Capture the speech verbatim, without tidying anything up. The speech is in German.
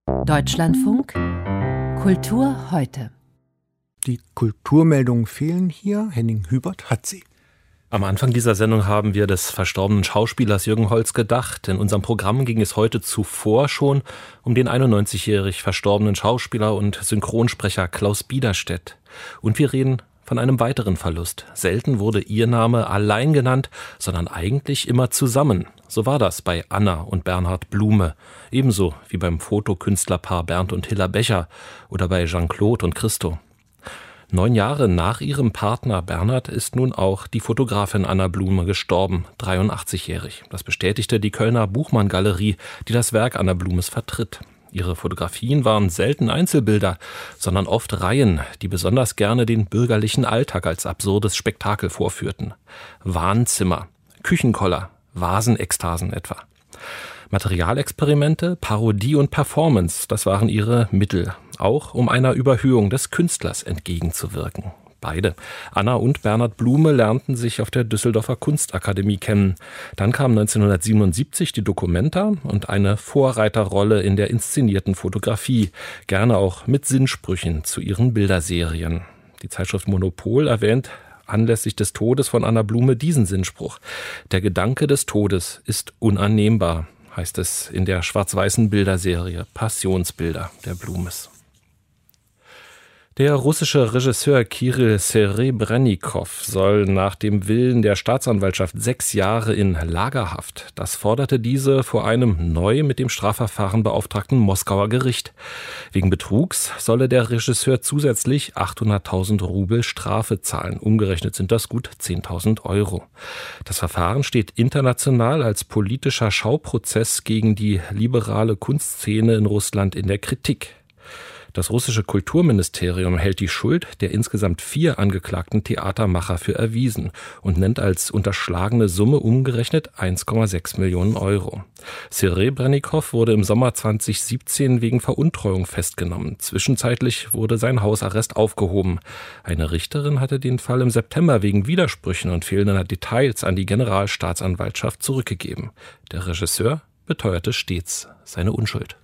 Deutschlandfunk Kultur heute. Die Kulturmeldungen fehlen hier. Henning Hubert hat sie. Am Anfang dieser Sendung haben wir des verstorbenen Schauspielers Jürgen Holz gedacht. In unserem Programm ging es heute zuvor schon um den einundneunzigjährig verstorbenen Schauspieler und Synchronsprecher Klaus Biederstedt. Und wir reden von einem weiteren Verlust. Selten wurde ihr Name allein genannt, sondern eigentlich immer zusammen. So war das bei Anna und Bernhard Blume, ebenso wie beim Fotokünstlerpaar Bernd und Hilla Becher oder bei Jean-Claude und Christo. Neun Jahre nach ihrem Partner Bernhard ist nun auch die Fotografin Anna Blume gestorben, dreiundachtzigjährig. Das bestätigte die Kölner Buchmann-Galerie, die das Werk Anna Blumes vertritt. Ihre Fotografien waren selten Einzelbilder, sondern oft Reihen, die besonders gerne den bürgerlichen Alltag als absurdes Spektakel vorführten. Warnzimmer, Küchenkoller, Vasenekstasen etwa. Materialexperimente, Parodie und Performance, das waren ihre Mittel, auch um einer Überhöhung des Künstlers entgegenzuwirken. Beide, Anna und Bernhard Blume, lernten sich auf der Düsseldorfer Kunstakademie kennen. Dann kam neunzehnhundertsiebenundsiebzig die Documenta und eine Vorreiterrolle in der inszenierten Fotografie, gerne auch mit Sinnsprüchen zu ihren Bilderserien. Die Zeitschrift Monopol erwähnt anlässlich des Todes von Anna Blume diesen Sinnspruch: Der Gedanke des Todes ist unannehmbar, heißt es in der schwarz-weißen Bilderserie Passionsbilder der Blumes. Der russische Regisseur Kirill Serebrennikov soll nach dem Willen der Staatsanwaltschaft sechs Jahre in Lagerhaft. Das forderte diese vor einem neu mit dem Strafverfahren beauftragten Moskauer Gericht. Wegen Betrugs solle der Regisseur zusätzlich achthunderttausend Rubel Strafe zahlen. Umgerechnet sind das gut zehntausend Euro. Das Verfahren steht international als politischer Schauprozess gegen die liberale Kunstszene in Russland in der Kritik. Das russische Kulturministerium hält die Schuld der insgesamt vier angeklagten Theatermacher für erwiesen und nennt als unterschlagene Summe umgerechnet eins Komma sechs Millionen Euro. Serebrennikov wurde im Sommer zweitausendsiebzehn wegen Veruntreuung festgenommen. Zwischenzeitlich wurde sein Hausarrest aufgehoben. Eine Richterin hatte den Fall im September wegen Widersprüchen und fehlender Details an die Generalstaatsanwaltschaft zurückgegeben. Der Regisseur beteuerte stets seine Unschuld.